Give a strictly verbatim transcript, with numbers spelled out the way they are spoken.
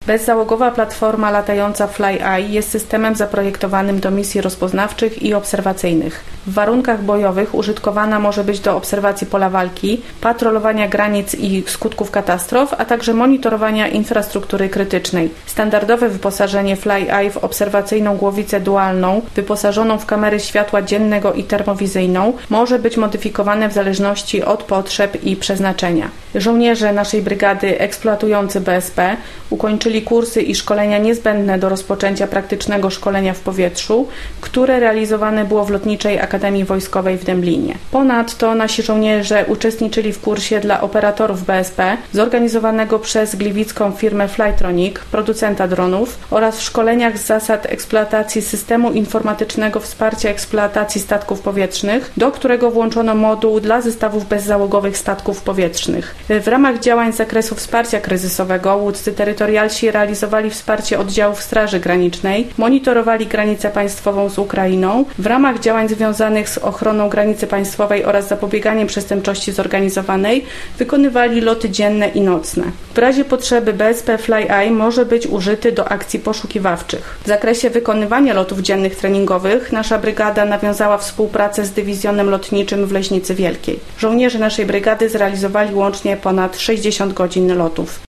Bezzałogowa platforma latająca FlyEye jest systemem zaprojektowanym do misji rozpoznawczych i obserwacyjnych. W warunkach bojowych użytkowana może być do obserwacji pola walki, patrolowania granic i skutków katastrof, a także monitorowania infrastruktury krytycznej. Standardowe wyposażenie FlyEye w obserwacyjną głowicę dualną, wyposażoną w kamery światła dziennego i termowizyjną, może być modyfikowane w zależności od potrzeb i przeznaczenia. Żołnierze naszej brygady eksploatujący B S P ukończyli kursy i szkolenia niezbędne do rozpoczęcia praktycznego szkolenia w powietrzu, które realizowane było w Lotniczej Akademii Wojskowej w Dęblinie. Ponadto nasi żołnierze uczestniczyli w kursie dla operatorów B S P zorganizowanego przez gliwicką firmę Flytronic, producenta dronów, oraz w szkoleniach z zasad eksploatacji systemu informatycznego wsparcia eksploatacji statków powietrznych, do którego włączono moduł dla zestawów bezzałogowych statków powietrznych. W ramach działań z zakresu wsparcia kryzysowego łódcy terytorialsi realizowali wsparcie oddziałów Straży Granicznej, monitorowali granicę państwową z Ukrainą. W ramach działań związanych z ochroną granicy państwowej oraz zapobieganiem przestępczości zorganizowanej wykonywali loty dzienne i nocne. W razie potrzeby B S P FlyEye może być użyty do akcji poszukiwawczych. W zakresie wykonywania lotów dziennych treningowych nasza brygada nawiązała współpracę z dywizjonem lotniczym w Leśnicy Wielkiej. Żołnierze naszej brygady zrealizowali łącznie ponad sześćdziesiąt godzin lotów.